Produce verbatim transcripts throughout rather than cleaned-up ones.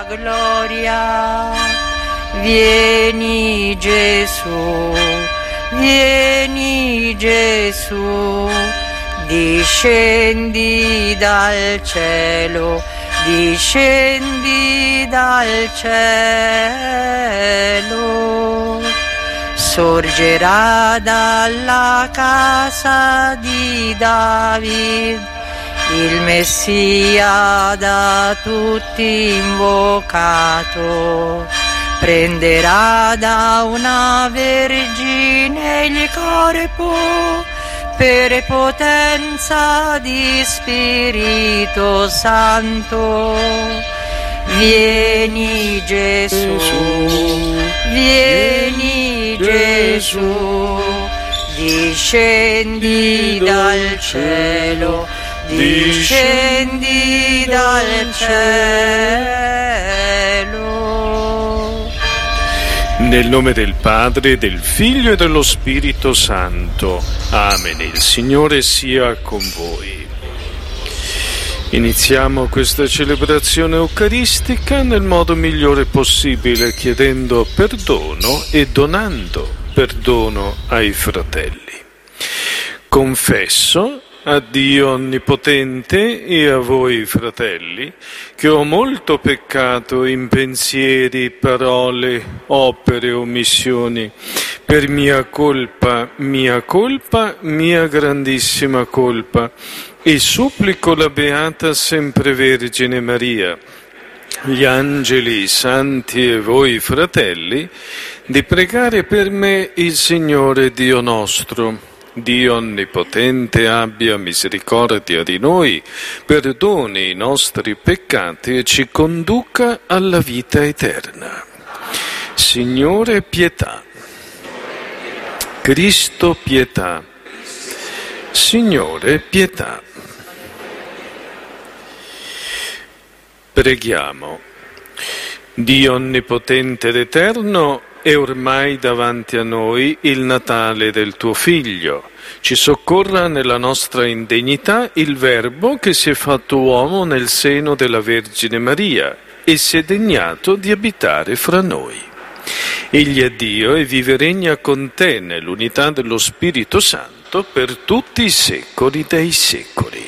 gloria. Vieni Gesù, vieni Gesù, discendi dal cielo, discendi dal cielo. Sorgerà dalla casa di David il Messia da tutti invocato. Prenderà da una vergine il corpo per potenza di Spirito Santo. Vieni Gesù, vieni Gesù, discendi dal cielo, discendi dal cielo. Nel nome del Padre, del Figlio e dello Spirito Santo. Amen. Il Signore sia con voi. Iniziamo questa celebrazione eucaristica nel modo migliore possibile, chiedendo perdono e donando perdono ai fratelli. Confesso a Dio Onnipotente e a voi, fratelli, che ho molto peccato in pensieri, parole, opere, omissioni, per mia colpa, mia colpa, mia grandissima colpa, e supplico la Beata Sempre Vergine Maria, gli angeli, i santi e voi, fratelli, di pregare per me il Signore Dio nostro. Dio Onnipotente abbia misericordia di noi, perdoni i nostri peccati e ci conduca alla vita eterna. Signore, pietà. Cristo, pietà. Signore, pietà. Preghiamo. Dio Onnipotente ed Eterno, è ormai davanti a noi il Natale del tuo Figlio. Ci soccorra nella nostra indegnità il Verbo che si è fatto uomo nel seno della Vergine Maria e si è degnato di abitare fra noi. Egli è Dio e vive e regna con te nell'unità dello Spirito Santo per tutti i secoli dei secoli.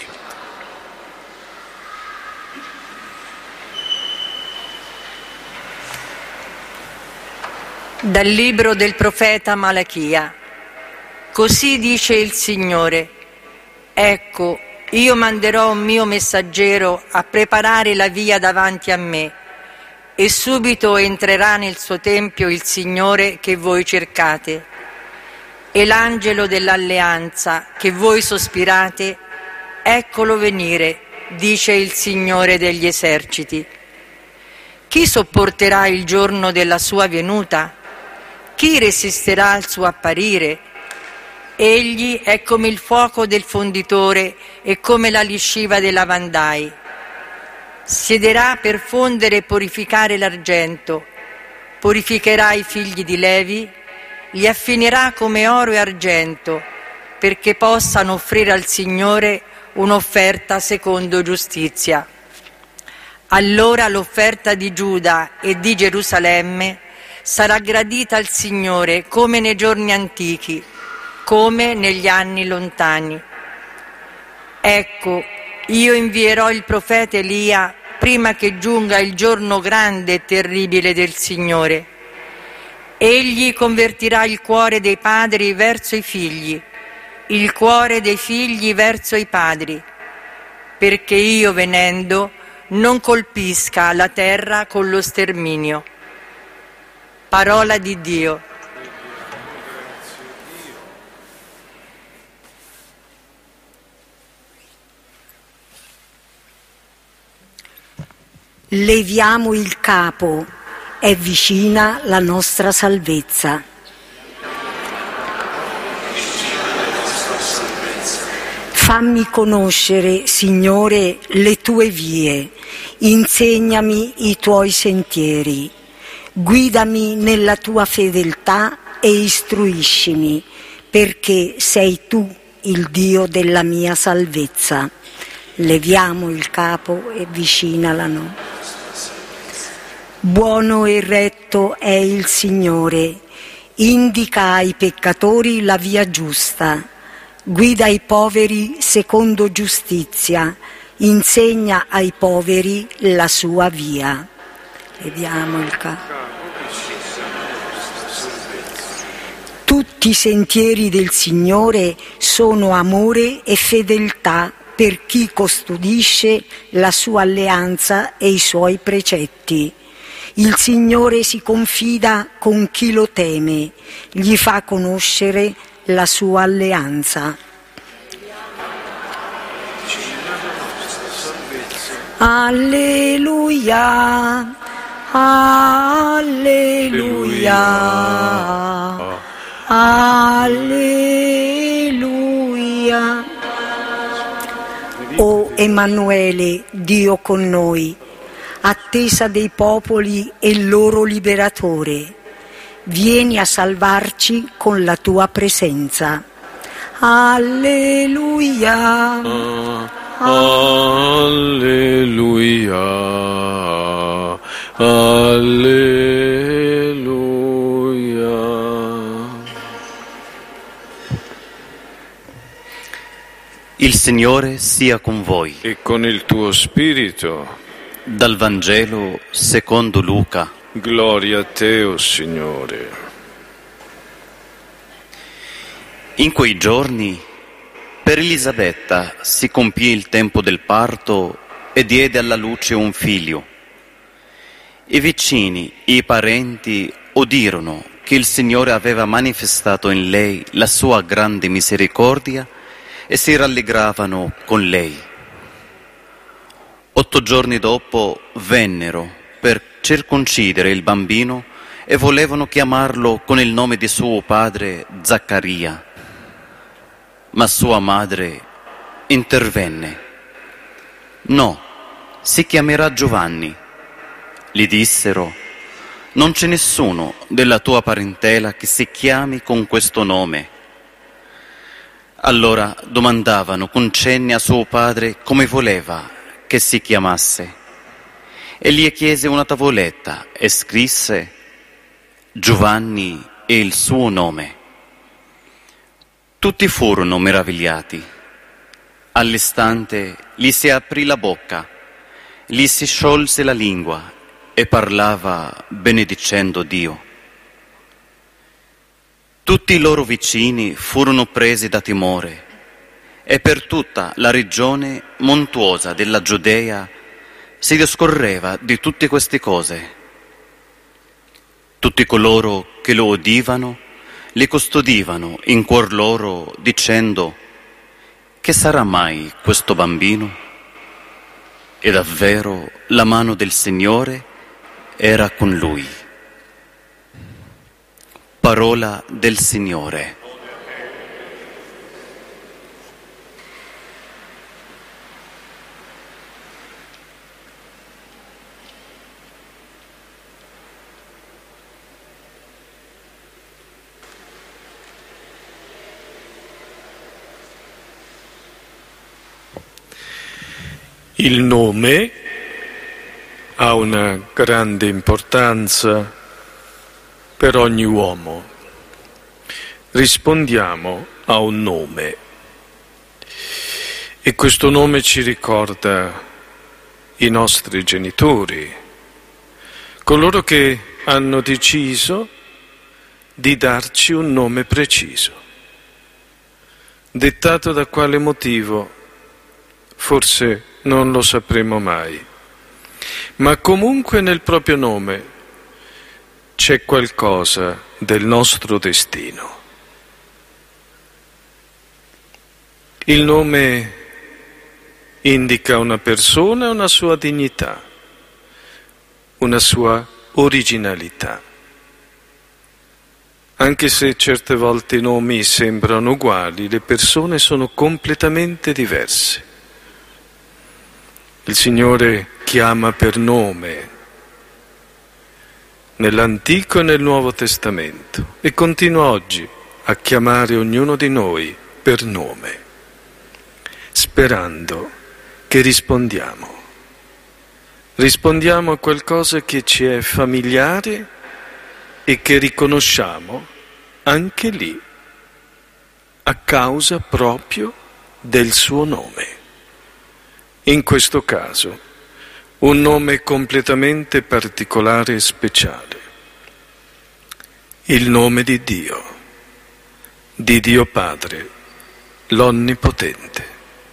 Dal libro del profeta Malachia. Così dice il Signore: ecco, io manderò un mio messaggero a preparare la via davanti a me, e subito entrerà nel suo tempio il Signore che voi cercate. E l'angelo dell'alleanza che voi sospirate, eccolo venire, dice il Signore degli eserciti. Chi sopporterà il giorno della sua venuta? Chi resisterà al suo apparire? Egli è come il fuoco del fonditore e come la lisciva dei lavandai. Siederà per fondere e purificare l'argento, purificherà i figli di Levi, li affinerà come oro e argento, perché possano offrire al Signore un'offerta secondo giustizia. Allora l'offerta di Giuda e di Gerusalemme sarà gradita al Signore come nei giorni antichi, come negli anni lontani. Ecco, io invierò il profeta Elia prima che giunga il giorno grande e terribile del Signore. Egli convertirà il cuore dei padri verso i figli, il cuore dei figli verso i padri, perché io, venendo, non colpisca la terra con lo sterminio. Parola di Dio. Leviamo il capo, è vicina la nostra salvezza. Fammi conoscere, Signore, le tue vie, insegnami i tuoi sentieri. Guidami nella tua fedeltà e istruiscimi, perché sei tu il Dio della mia salvezza. Leviamo il capo e vicina la nostra. Buono e retto è il Signore, indica ai peccatori la via giusta, guida i poveri secondo giustizia, insegna ai poveri la sua via. Vediamo il capo. Tutti i sentieri del Signore sono amore e fedeltà per chi custodisce la sua alleanza e i suoi precetti. Il Signore si confida con chi lo teme, gli fa conoscere la sua alleanza. Alleluia, alleluia, alleluia. O Emanuele, Dio con noi, attesa dei popoli e il loro liberatore, vieni a salvarci con la tua presenza. Alleluia. Alleluia, alleluia. Il Signore sia con voi. E con il tuo spirito. Dal Vangelo secondo Luca. Gloria a te, o Signore. In quei giorni per Elisabetta si compì il tempo del parto e diede alla luce un figlio. I vicini e i parenti udirono che il Signore aveva manifestato in lei la sua grande misericordia e si rallegravano con lei. Otto giorni dopo vennero per circoncidere il bambino e volevano chiamarlo con il nome di suo padre Zaccaria. Ma sua madre intervenne. No, si chiamerà Giovanni. Gli dissero: non c'è nessuno della tua parentela che si chiami con questo nome. Allora domandavano con cenni a suo padre come voleva che si chiamasse. E gli chiese una tavoletta e scrisse: Giovanni è il suo nome. Tutti furono meravigliati. All'istante gli si aprì la bocca, gli si sciolse la lingua e parlava benedicendo Dio. Tutti i loro vicini furono presi da timore e per tutta la regione montuosa della Giudea si discorreva di tutte queste cose. Tutti coloro che lo udivano li custodivano in cuor loro dicendo: che sarà mai questo bambino? E davvero la mano del Signore era con lui. Parola del Signore. Il nome ha una grande importanza per ogni uomo. Rispondiamo a un nome e questo nome ci ricorda i nostri genitori, coloro che hanno deciso di darci un nome preciso. Dettato da quale motivo? Forse non lo sapremo mai, ma comunque nel proprio nome c'è qualcosa del nostro destino. Il nome indica una persona e una sua dignità, una sua originalità. Anche se certe volte i nomi sembrano uguali, le persone sono completamente diverse. Il Signore chiama per nome nell'Antico e nel Nuovo Testamento e continua oggi a chiamare ognuno di noi per nome, sperando che rispondiamo. rispondiamo a qualcosa che ci è familiare e che riconosciamo anche lì, a causa proprio del suo nome. In questo caso, un nome completamente particolare e speciale. Il nome di Dio, di Dio Padre, l'Onnipotente.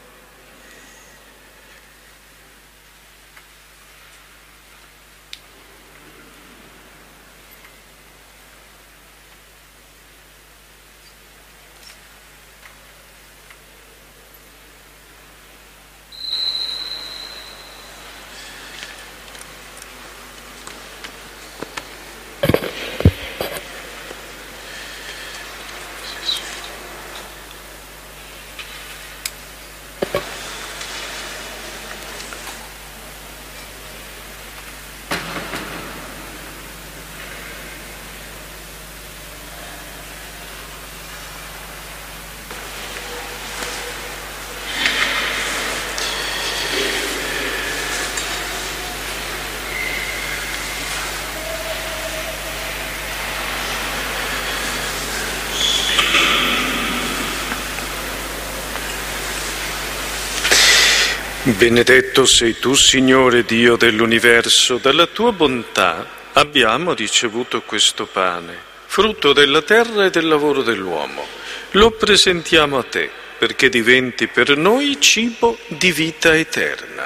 Benedetto sei tu, Signore Dio dell'universo, dalla tua bontà abbiamo ricevuto questo pane, frutto della terra e del lavoro dell'uomo. Lo presentiamo a te, perché diventi per noi cibo di vita eterna.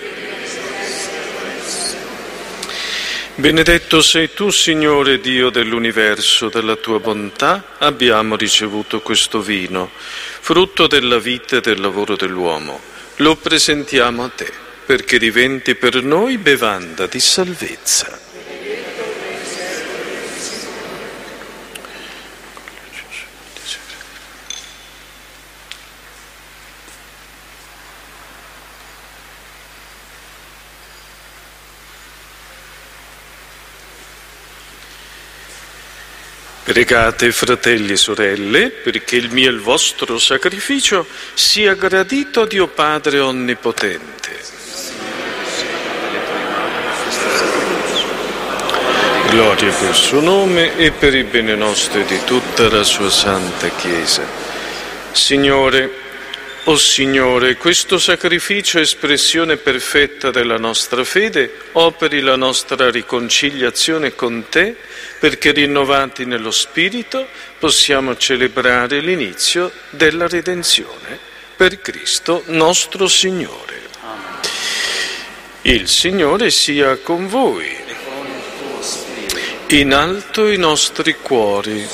Benedetto sei tu, Signore Dio dell'universo, dalla tua bontà abbiamo ricevuto questo vino, frutto della vita e del lavoro dell'uomo. Lo presentiamo a te, perché diventi per noi bevanda di salvezza. Pregate, fratelli e sorelle, perché il mio e il vostro sacrificio sia gradito a Dio Padre Onnipotente. Gloria per il suo nome e per il bene nostro e di tutta la sua santa Chiesa. Signore, o Signore, questo sacrificio, espressione perfetta della nostra fede, operi la nostra riconciliazione con Te, perché rinnovati nello Spirito possiamo celebrare l'inizio della redenzione per Cristo nostro Signore. Il Signore sia con voi. In alto i nostri cuori.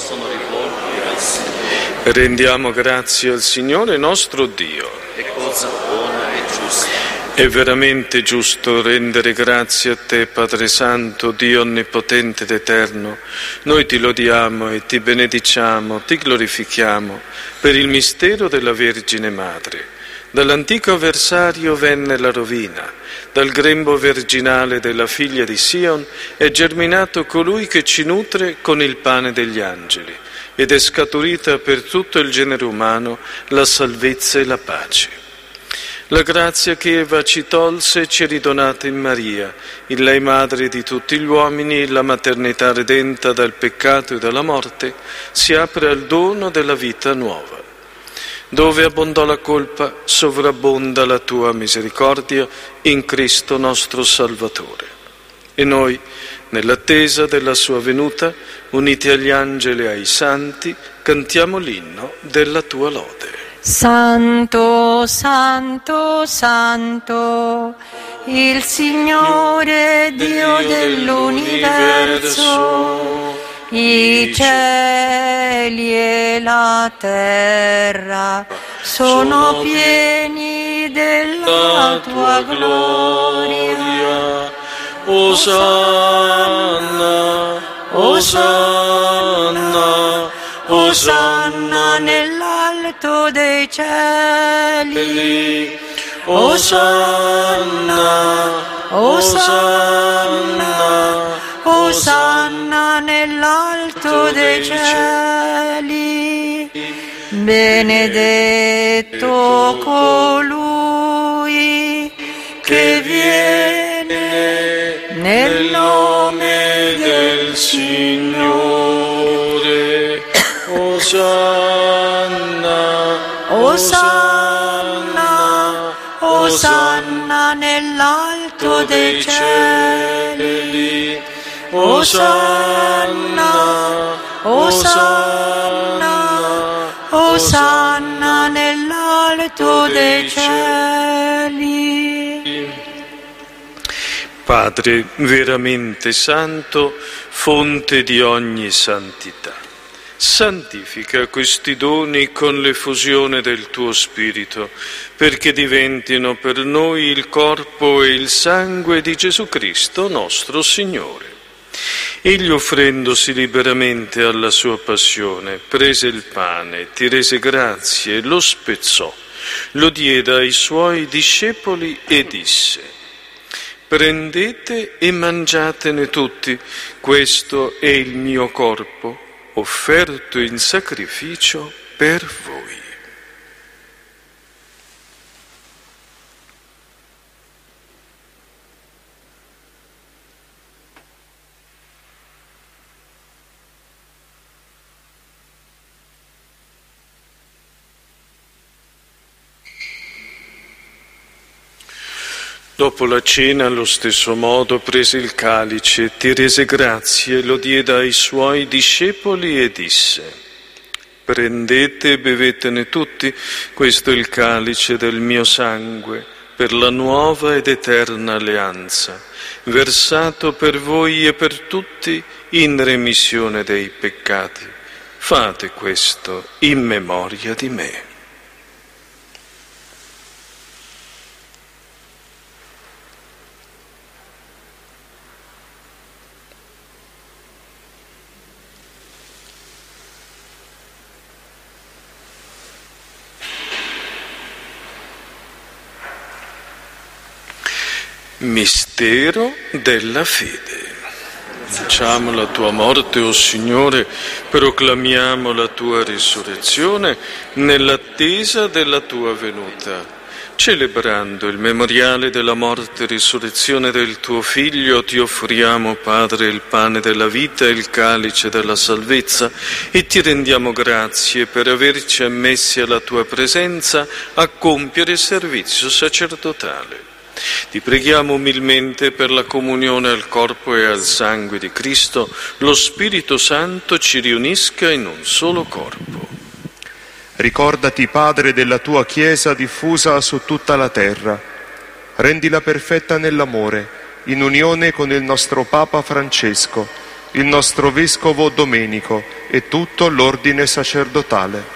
Rendiamo grazie al Signore nostro Dio. È cosa buona e giusta. È veramente giusto rendere grazie a Te, Padre Santo, Dio Onnipotente ed Eterno. Noi ti lodiamo e ti benediciamo, ti glorifichiamo per il mistero della Vergine Madre. Dall'antico avversario venne la rovina, dal grembo virginale della figlia di Sion è germinato colui che ci nutre con il pane degli angeli, ed è scaturita per tutto il genere umano la salvezza e la pace. La grazia che Eva ci tolse ci è ridonata in Maria, in lei madre di tutti gli uomini, la maternità redenta dal peccato e dalla morte, si apre al dono della vita nuova. Dove abbondò la colpa, sovrabbonda la tua misericordia in Cristo nostro Salvatore. E noi, nell'attesa della sua venuta, uniti agli angeli e ai santi, cantiamo l'inno della tua lode. Santo, Santo, Santo, il Signore Dio dell'universo, i cieli e la terra sono pieni della tua gloria. Osanna, Osanna, Osanna nell'alto dei cieli. Osanna, Osanna, Osanna nell'alto dei cieli. Benedetto colui che viene nel nome del Signore. Osanna, Osanna, Osanna nell'alto dei cieli. Osanna, Osanna, Osanna nell'alto dei cieli. Padre veramente santo, fonte di ogni santità, santifica questi doni con l'effusione del tuo Spirito, perché diventino per noi il corpo e il sangue di Gesù Cristo nostro Signore. Egli, offrendosi liberamente alla sua passione, prese il pane, ti rese grazie, lo spezzò, lo diede ai suoi discepoli e disse: prendete e mangiatene tutti, questo è il mio corpo, offerto in sacrificio per voi. Dopo la cena, allo stesso modo, prese il calice, ti rese grazie, lo diede ai suoi discepoli e disse: prendete e bevetene tutti, questo è il calice del mio sangue, per la nuova ed eterna alleanza, versato per voi e per tutti in remissione dei peccati. Fate questo in memoria di me. Mistero della fede. Annunciamo la tua morte, o Signore, proclamiamo la tua risurrezione nell'attesa della tua venuta. Celebrando il memoriale della morte e risurrezione del tuo Figlio, ti offriamo, Padre, il pane della vita e il calice della salvezza, e ti rendiamo grazie per averci ammessi alla tua presenza a compiere il servizio sacerdotale. Ti preghiamo umilmente per la comunione al corpo e al sangue di Cristo, lo Spirito Santo ci riunisca in un solo corpo. Ricordati, Padre, della tua Chiesa diffusa su tutta la terra. Rendila perfetta nell'amore, in unione con il nostro Papa Francesco, il nostro Vescovo Domenico e tutto l'ordine sacerdotale.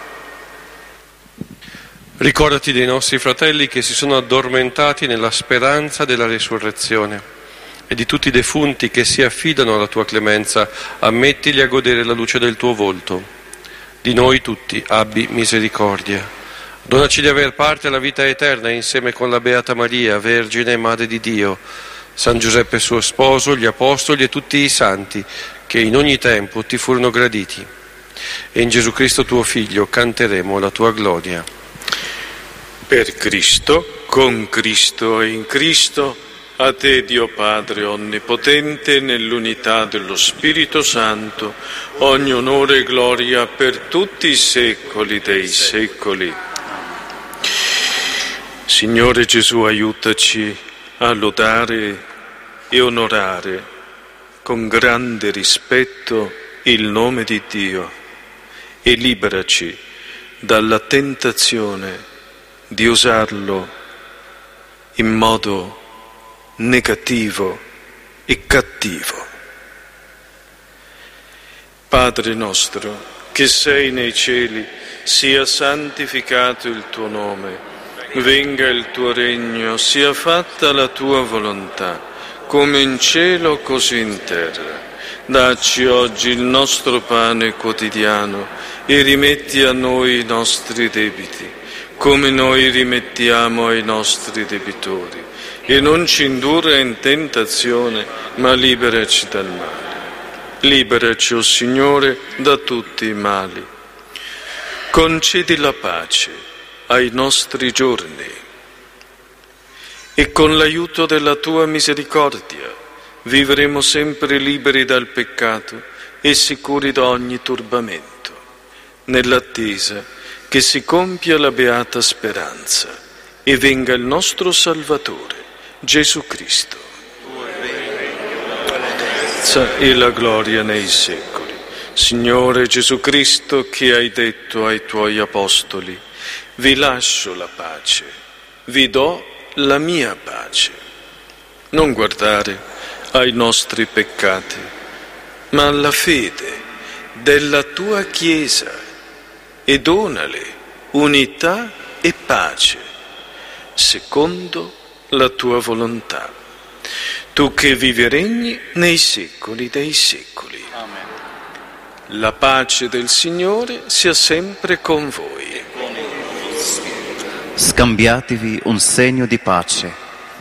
Ricordati dei nostri fratelli che si sono addormentati nella speranza della risurrezione e di tutti i defunti che si affidano alla tua clemenza, ammettili a godere la luce del tuo volto. Di noi tutti abbi misericordia. Donaci di aver parte alla vita eterna insieme con la Beata Maria, Vergine e Madre di Dio, San Giuseppe suo sposo, gli Apostoli e tutti i santi che in ogni tempo ti furono graditi. E in Gesù Cristo tuo Figlio canteremo la tua gloria. Per Cristo, con Cristo e in Cristo, a te, Dio Padre Onnipotente, nell'unità dello Spirito Santo, ogni onore e gloria per tutti i secoli dei secoli. Signore Gesù, aiutaci a lodare e onorare con grande rispetto il nome di Dio e liberaci dalla tentazione di usarlo in modo negativo e cattivo. Padre nostro, che sei nei cieli, sia santificato il tuo nome, venga il tuo regno, sia fatta la tua volontà, come in cielo così in terra. Dacci oggi il nostro pane quotidiano e rimetti a noi i nostri debiti, come noi rimettiamo ai nostri debitori, e non ci indurre in tentazione, ma liberaci dal male. Liberaci, o Signore, da tutti i mali. Concedi la pace ai nostri giorni e con l'aiuto della tua misericordia vivremo sempre liberi dal peccato e sicuri da ogni turbamento, nell'attesa che si compia la beata speranza e venga il nostro Salvatore, Gesù Cristo. E la gloria nei secoli. Signore Gesù Cristo, che hai detto ai tuoi apostoli: vi lascio la pace, vi do la mia pace. Non guardare ai nostri peccati, ma alla fede della tua Chiesa, e donale unità e pace, secondo la tua volontà. Tu che vivi e regni nei secoli dei secoli. Amen. La pace del Signore sia sempre con voi. Scambiatevi un segno di pace.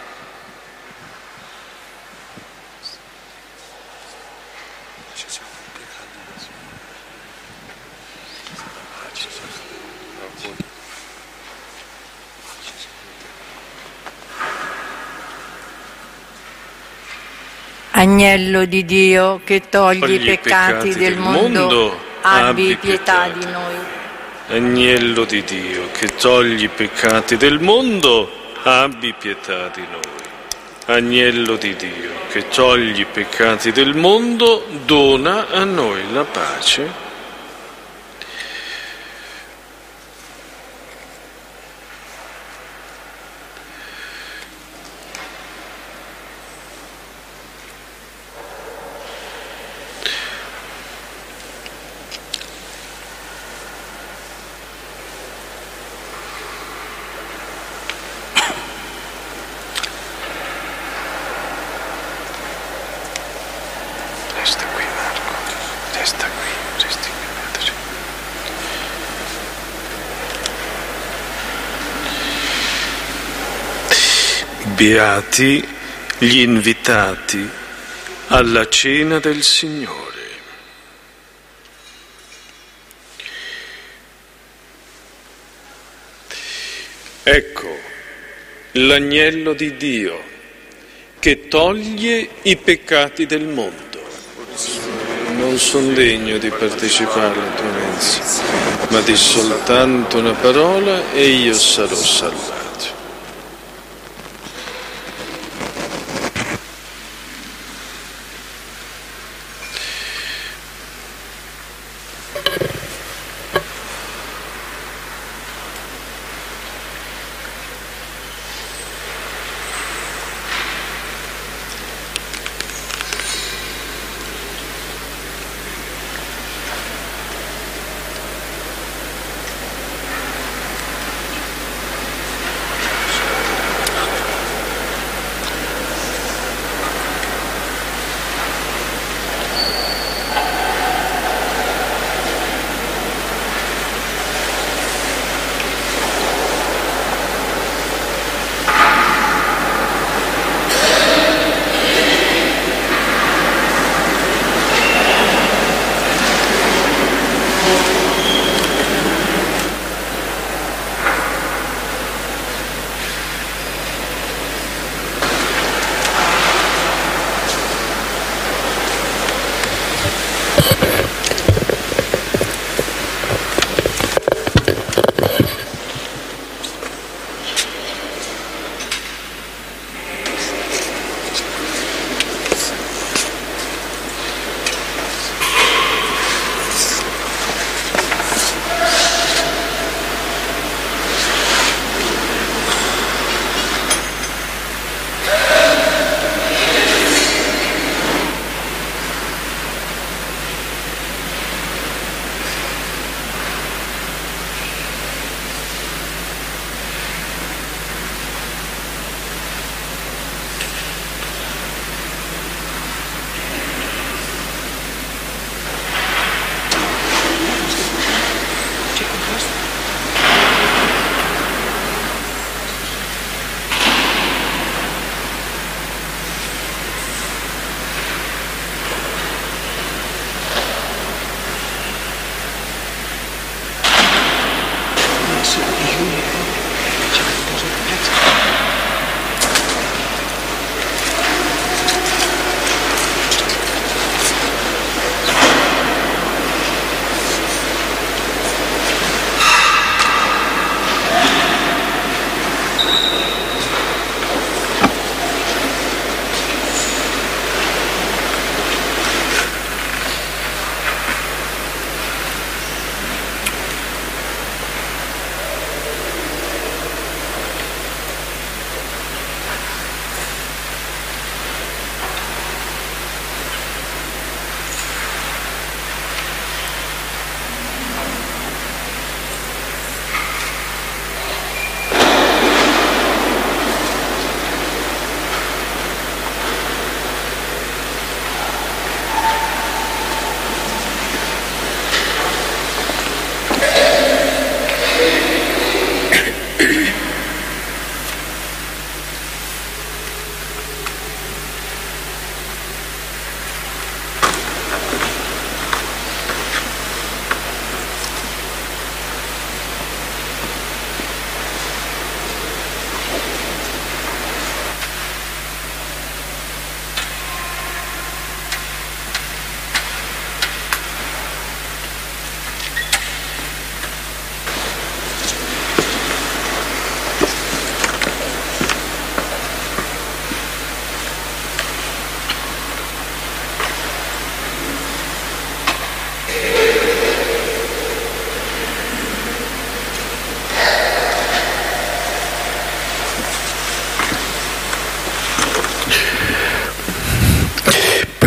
Agnello di Dio che togli, togli i peccati, peccati del mondo, mondo abbi pietà, pietà di noi. Agnello di Dio che togli i peccati del mondo, abbi pietà di noi. Agnello di Dio che togli i peccati del mondo, dona a noi la pace. Resta qui Marco, resta qui, resti qui. Beati gli invitati alla cena del Signore. Ecco l'agnello di Dio che toglie i peccati del mondo. Non son degno di partecipare alla tua mensa, ma di soltanto una parola e io sarò salvato.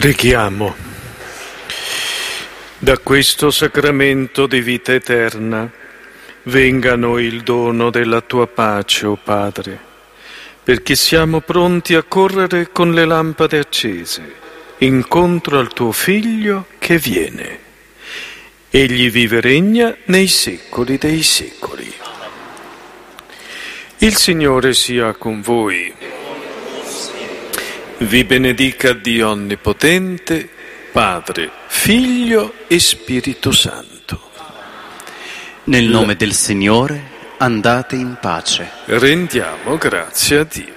Preghiamo. Da questo sacramento di vita eterna venga a noi il dono della tua pace, o Padre, perché siamo pronti a correre con le lampade accese incontro al tuo Figlio che viene. Egli vive e regna nei secoli dei secoli. Il Signore sia con voi. Vi benedica Dio Onnipotente, Padre, Figlio e Spirito Santo. Nel nome del Signore andate in pace. Rendiamo grazie a Dio.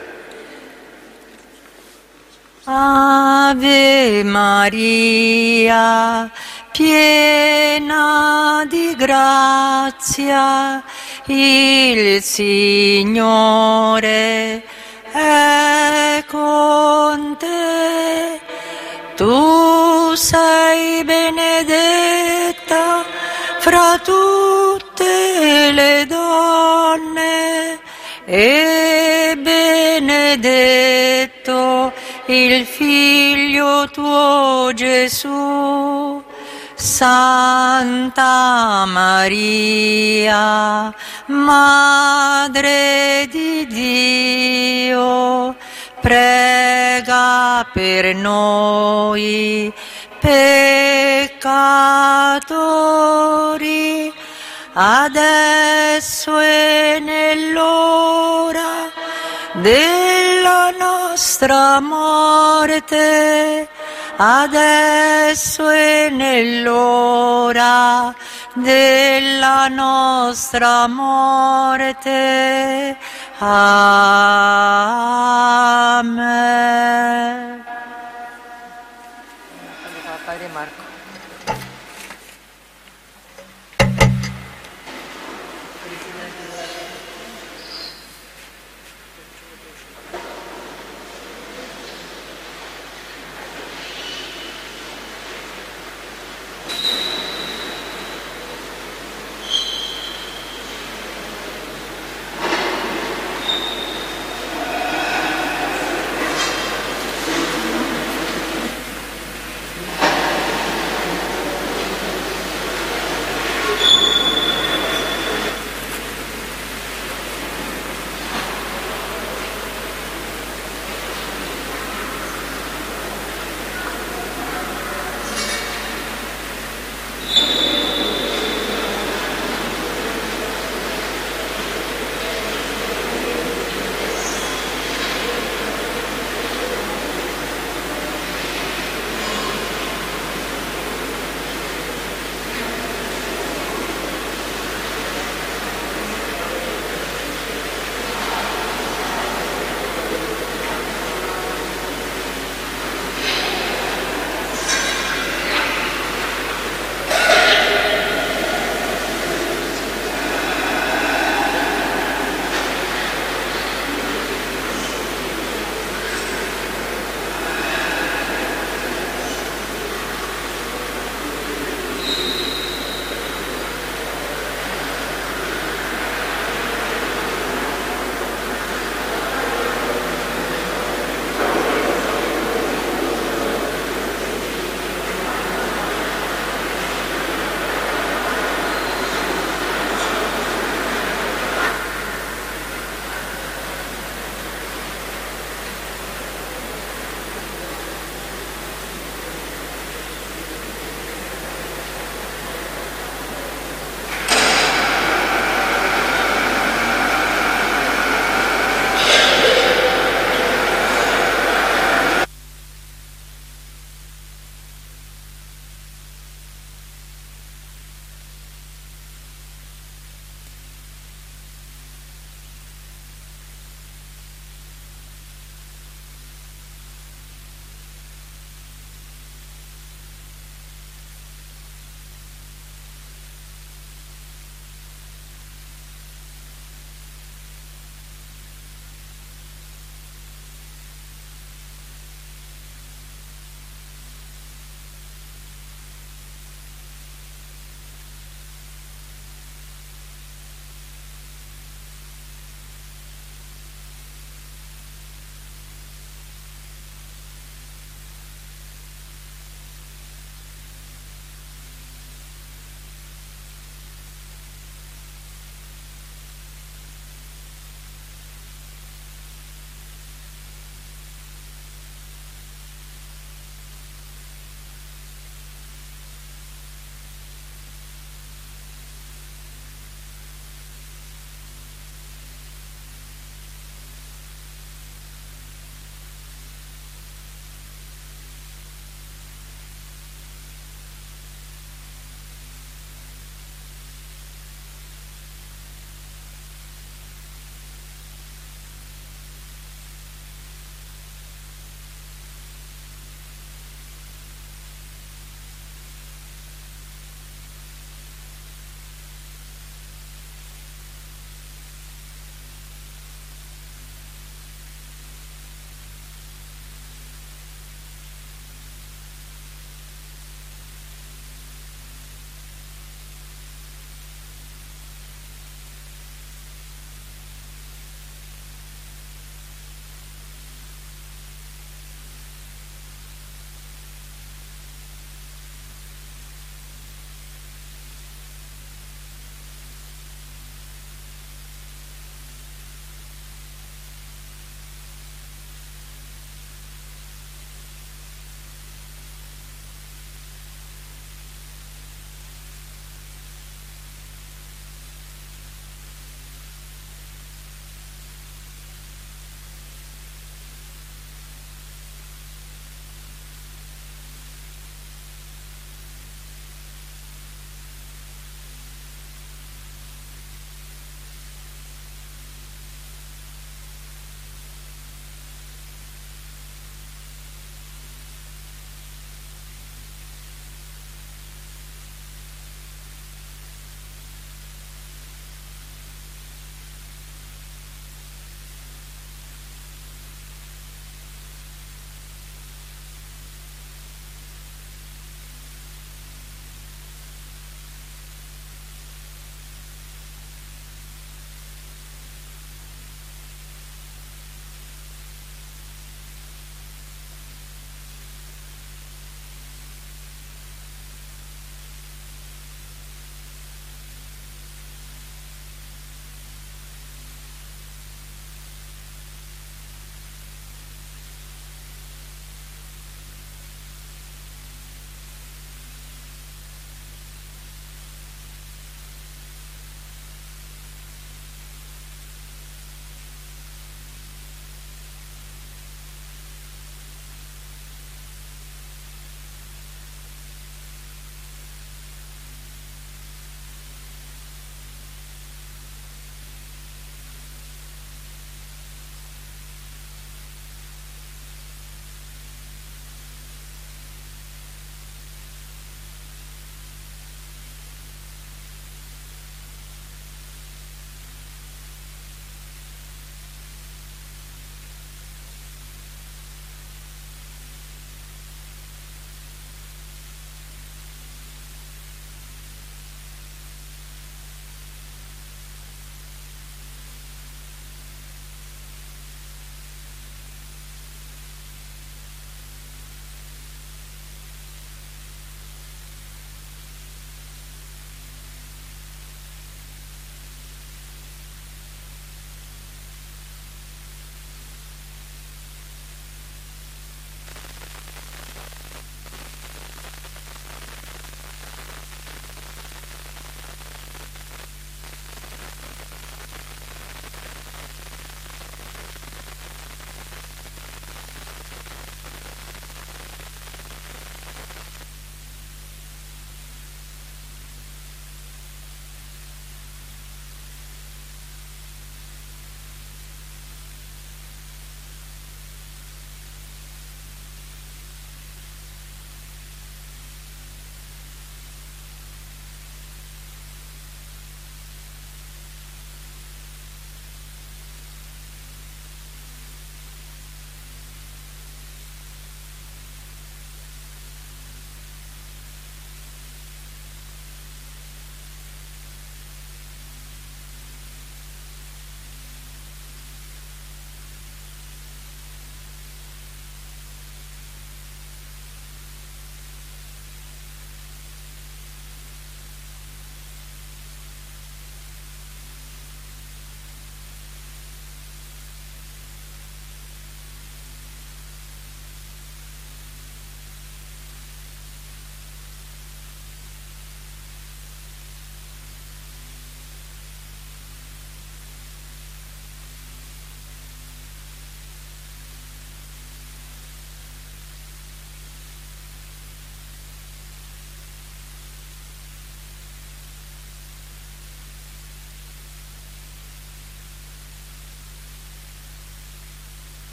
Ave Maria, piena di grazia, il Signore è con te. Tu sei benedetta fra tutte le donne e benedetto il Figlio tuo Gesù. Santa Maria, Madre di Dio, prega per noi peccatori, adesso e nell'ora della nostra morte, adesso e nell'ora della nostra morte. Amen. Padre Marco.